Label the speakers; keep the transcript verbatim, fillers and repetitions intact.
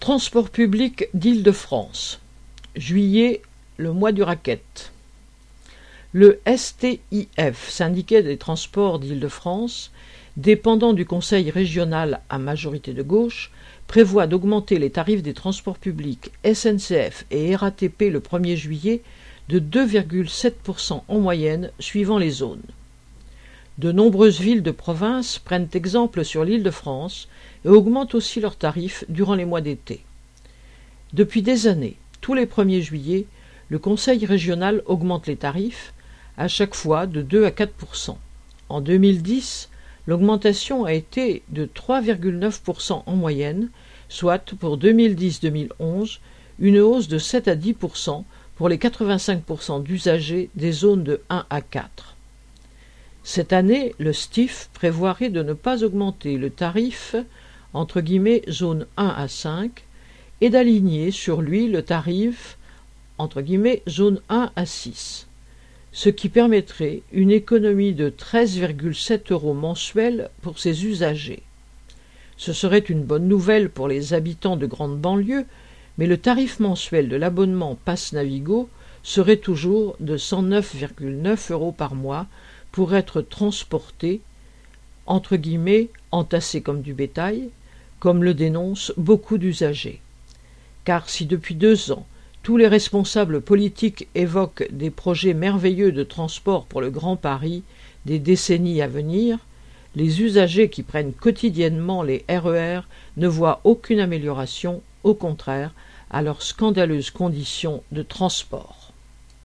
Speaker 1: Transport public d'Île-de-France. Juillet, le mois du racket. Le S T I F, Syndicat des transports d'Île-de-France, dépendant du Conseil régional à majorité de gauche, prévoit d'augmenter les tarifs des transports publics S N C F et R A T P le premier juillet de deux virgule sept pour cent en moyenne suivant les zones. De nombreuses villes de province prennent exemple sur l'Île-de-France et augmentent aussi leurs tarifs durant les mois d'été. Depuis des années, tous les premiers juillet, le Conseil régional augmente les tarifs, à chaque fois de deux à quatre pour cent. En deux mille dix, l'augmentation a été de trois virgule neuf pour cent en moyenne, soit pour deux mille dix deux mille onze, une hausse de sept à dix pour cent pour les quatre-vingt-cinq pour cent d'usagers des zones de un à quatre. Cette année, le S T I F prévoirait de ne pas augmenter le tarif entre guillemets zone un à cinq et d'aligner sur lui le tarif entre guillemets zone un à six, ce qui permettrait une économie de treize virgule sept euros mensuels pour ses usagers. Ce serait une bonne nouvelle pour les habitants de grandes banlieues, mais le tarif mensuel de l'abonnement Pass Navigo serait toujours de cent neuf virgule neuf euros par mois pour être transporté, entre guillemets, entassé comme du bétail, comme le dénoncent beaucoup d'usagers. Car si depuis deux ans, tous les responsables politiques évoquent des projets merveilleux de transport pour le Grand Paris des décennies à venir, les usagers qui prennent quotidiennement les R E R ne voient aucune amélioration, au contraire, à leurs scandaleuses conditions de transport.